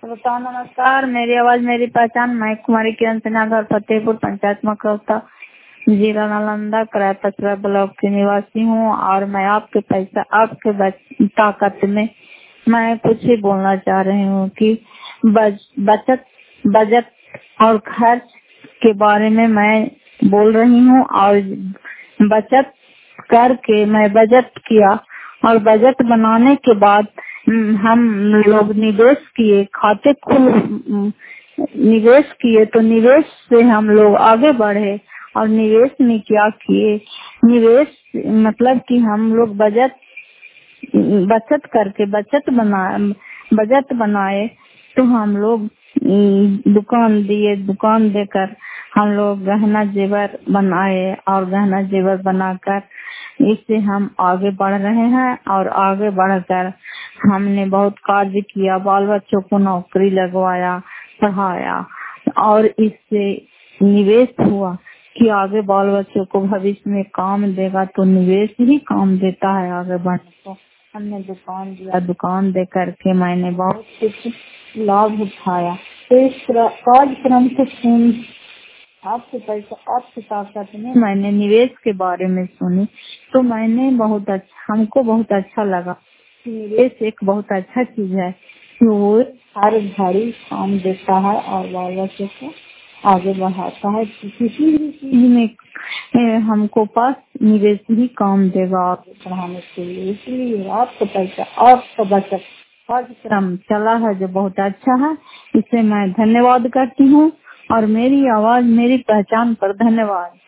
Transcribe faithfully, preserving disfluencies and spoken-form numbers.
श्रोता नमस्कार। मेरी आवाज मेरी पहचान। मैं कुमारी किरण सिन्हा, घर फतेहपुर, पंचायत मकरौता, जिला नालंदा, कराया पचरा ब्लॉक की निवासी हूँ। और मैं आपके पैसा आपके बच- ताकत में मैं कुछ ही बोलना चाह रही हूँ कि बच, बचत बजट और खर्च के बारे में मैं बोल रही हूँ। और बचत करके मैं बजट किया और बजट बनाने के बाद हम्म, हम लोग निवेश किए, खाते खुल हम्म, निवेश किए तो निवेश से हम लोग आगे बढ़े। और निवेश में क्या किए, निवेश मतलब कि हम लोग बजट बचत करके बचत बना बजट बनाए तो हम लोग हम्म, दुकान दिए, दुकान देकर हम लोग गहना जेवर बनाए और गहना जेवर बनाकर इससे हम आगे बढ़ रहे हैं। और आगे बढ़कर हमने बहुत कार्य किया, बाल बच्चों को नौकरी लगवाया, पढ़ाया और इससे निवेश हुआ कि आगे बाल बच्चों को भविष्य में काम देगा। तो निवेश ही काम देता है आगे बढ़ने को। हमने दुकान दिया, दुकान दे करके मैंने बहुत कुछ लाभ उठाया। तो इस कार्यक्रम से सुन आपके पैसा आपके ताकत में मैंने निवेश के बारे में सुनी तो मैंने बहुत अच्छा हमको बहुत अच्छा लगा कि निवेश एक बहुत अच्छा चीज है कि वो हर घड़ी काम देता है और बाल बच्चों को आगे बढ़ाता है। किसी भी चीज में ए, हमको पास निवेश ही काम देगा आगे बढ़ाने के लिए। इसलिए आपका पैसा आपका बचत कार्यक्रम चला है जो बहुत अच्छा है, इसे मैं धन्यवाद करती हूँ। और मेरी आवाज मेरी पहचान पर धन्यवाद।